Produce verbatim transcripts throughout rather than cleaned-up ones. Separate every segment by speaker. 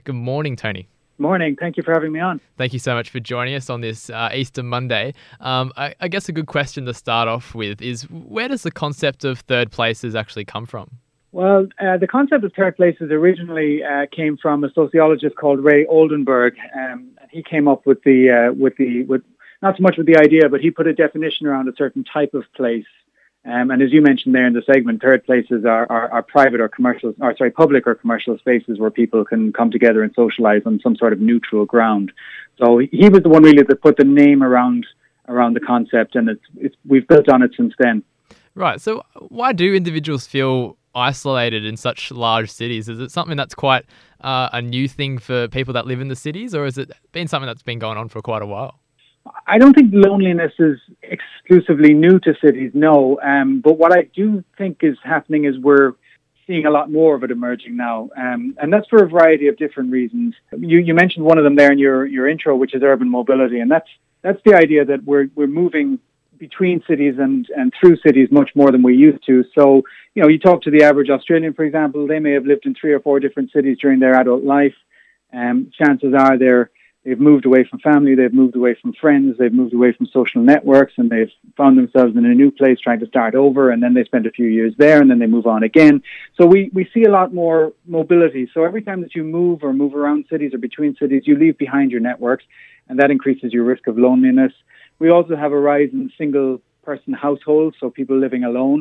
Speaker 1: Good morning, Tony.
Speaker 2: Morning. Thank you for having me on.
Speaker 1: Thank you so much for joining us on this uh, Easter Monday. Um, I, I guess a good question to start off with is, where does the concept of third places actually come from?
Speaker 2: Well, uh, the concept of third places originally uh, came from a sociologist called Ray Oldenburg. Um, and he came up with the uh, with the with not so much with the idea, but he put a definition around a certain type of place. Um, and as you mentioned there in the segment, third places are, are, are private or commercial, or sorry, public or commercial spaces where people can come together and socialize on some sort of neutral ground. So he was the one really that put the name around around the concept, and it's, it's we've built on it since then.
Speaker 1: Right. So why do individuals feel isolated in such large cities? Is it something that's quite uh, a new thing for people that live in the cities, or has it been something that's been going on for quite a while?
Speaker 2: I don't think loneliness is exclusively new to cities, no. Um, but what I do think is happening is we're seeing a lot more of it emerging now. Um, and that's for a variety of different reasons. You, you mentioned one of them there in your, your intro, which is urban mobility. And that's that's the idea that we're we're moving between cities and, and through cities much more than we used to. So, you know, you talk to the average Australian, for example, they may have lived in three or four different cities during their adult life. Um, chances are they're They've moved away from family, they've moved away from friends, they've moved away from social networks, and they've found themselves in a new place trying to start over, and then they spend a few years there, and then they move on again. So we, we see a lot more mobility. So every time that you move or move around cities or between cities, you leave behind your networks, and that increases your risk of loneliness. We also have a rise in single-person households, so people living alone,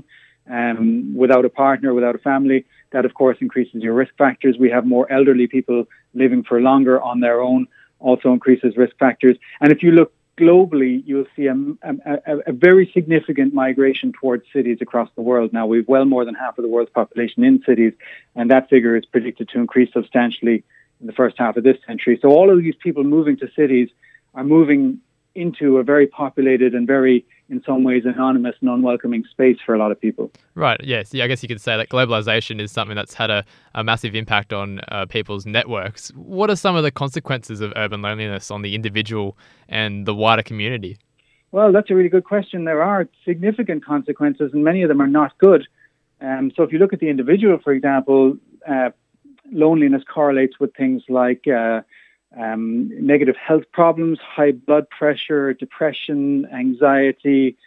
Speaker 2: um, without a partner, without a family. That, of course, increases your risk factors. We have more elderly people living for longer on their own, also increases risk factors. And if you look globally, you'll see a, a, a very significant migration towards cities across the world. Now, we've well more than half of the world's population in cities, and that figure is predicted to increase substantially in the first half of this century. So all of these people moving to cities are moving into a very populated and very, in some ways, anonymous and unwelcoming space for a lot of people.
Speaker 1: Right, yes. Yeah, I guess you could say that globalization is something that's had a, a massive impact on uh, people's networks. What are some of the consequences of urban loneliness on the individual and the wider community?
Speaker 2: Well, that's a really good question. There are significant consequences, and many of them are not good. Um, so if you look at the individual, for example, uh, loneliness correlates with things like uh, Um, negative health problems, high blood pressure, depression, anxiety,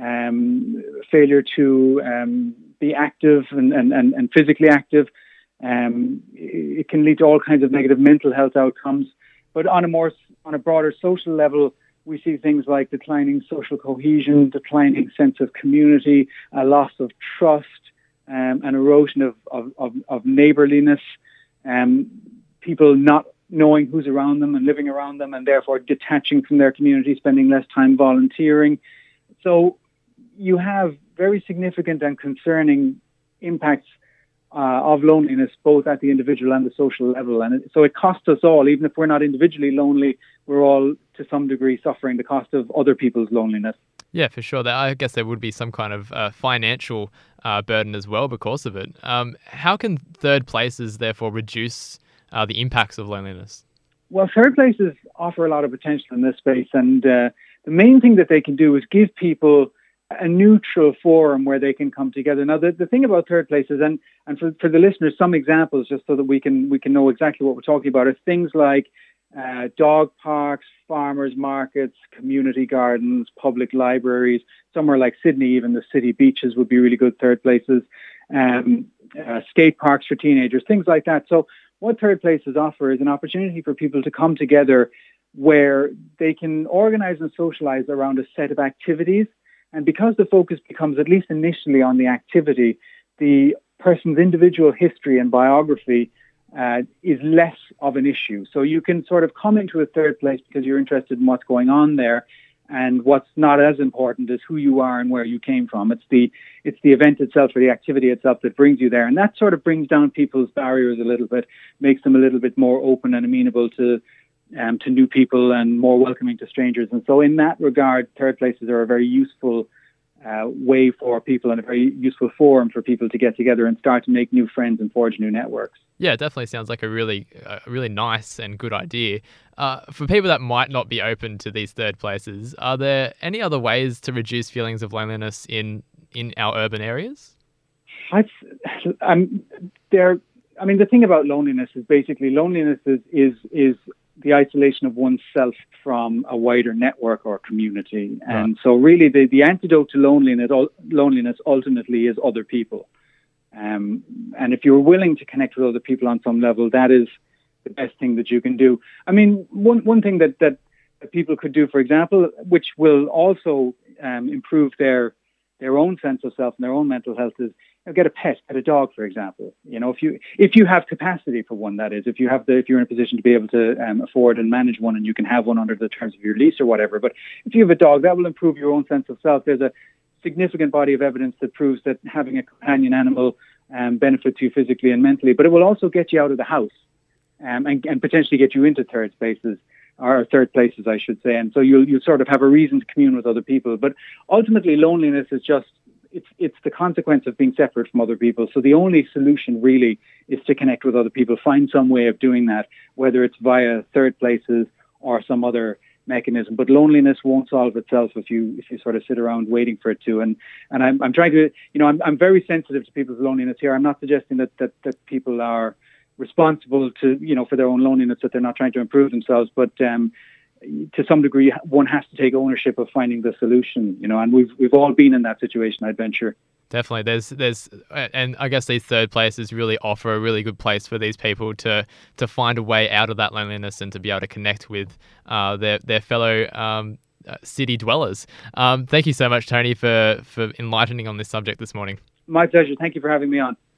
Speaker 2: um, failure to um, be active and, and, and, and physically active. Um, it can lead to all kinds of negative mental health outcomes. But on a more, on a broader social level, we see things like declining social cohesion, declining sense of community, a loss of trust, um, an erosion of, of, of, of neighborliness, um, people not knowing who's around them and living around them, and therefore detaching from their community, spending less time volunteering. So you have very significant and concerning impacts uh, of loneliness, both at the individual and the social level. And it, so it costs us all, even if we're not individually lonely, we're all to some degree suffering the cost of other people's loneliness.
Speaker 1: Yeah, for sure. I guess there would be some kind of uh, financial uh, burden as well because of it. Um, how can third places therefore reduce Uh, the impacts of loneliness?
Speaker 2: Well, third places offer a lot of potential in this space, and uh, the main thing that they can do is give people a neutral forum where they can come together. Now, the, the thing about third places, and, and for, for the listeners, some examples just so that we can we can know exactly what we're talking about, are things like uh, dog parks, farmers markets, community gardens, public libraries. Somewhere like Sydney, even the city beaches would be really good third places. Um, uh, skate parks for teenagers, things like that. So what third places offer is an opportunity for people to come together where they can organize and socialize around a set of activities. And because the focus becomes, at least initially, on the activity, the person's individual history and biography uh, is less of an issue. So you can sort of come into a third place because you're interested in what's going on there. And what's not as important is who you are and where you came from. It's the it's the event itself or the activity itself that brings you there. And that sort of brings down people's barriers a little bit, makes them a little bit more open and amenable to um, to new people and more welcoming to strangers. And so in that regard, third places are a very useful uh, way for people and a very useful forum for people to get together and start to make new friends and forge new networks.
Speaker 1: Yeah, it definitely sounds like a really, a really nice and good idea. Uh, for people that might not be open to these third places, are there any other ways to reduce feelings of loneliness in, in our urban areas?
Speaker 2: I've, um, there I mean, the thing about loneliness is basically loneliness is, is, is the isolation of oneself from a wider network or community. Right. And so really the, the antidote to loneliness, loneliness ultimately is other people. Um, and if you're willing to connect with other people on some level, that is the best thing that you can do. I mean, one, one thing that, that, that people could do, for example, which will also um, improve their their own sense of self and their own mental health is, you know, get a pet, get a dog, for example. You know, if you if you have capacity for one, that is, if you have the if you're in a position to be able to um, afford and manage one, and you can have one under the terms of your lease or whatever. But if you have a dog, that will improve your own sense of self. There's a significant body of evidence that proves that having a companion animal um, benefits you physically and mentally, but it will also get you out of the house um, and, and potentially get you into third spaces. Or third places, I should say. And so you'll, you'll sort of have a reason to commune with other people. But ultimately, loneliness is just, it's it's the consequence of being separate from other people. So the only solution really is to connect with other people, find some way of doing that, whether it's via third places or some other mechanism. But loneliness won't solve itself if you if you sort of sit around waiting for it to. And and I'm I'm trying to, you know, I'm I'm very sensitive to people's loneliness here. I'm not suggesting that that, that people are responsible to, you know, for their own loneliness, that they're not trying to improve themselves, but um, to some degree, one has to take ownership of finding the solution, you know, and we've we've all been in that situation, I'd venture.
Speaker 1: Definitely. There's, there's, and I guess these third places really offer a really good place for these people to, to find a way out of that loneliness and to be able to connect with uh, their, their fellow um, uh, city dwellers. Um, thank you so much, Tony, for, for enlightening on this subject this morning.
Speaker 2: My pleasure. Thank you for having me on.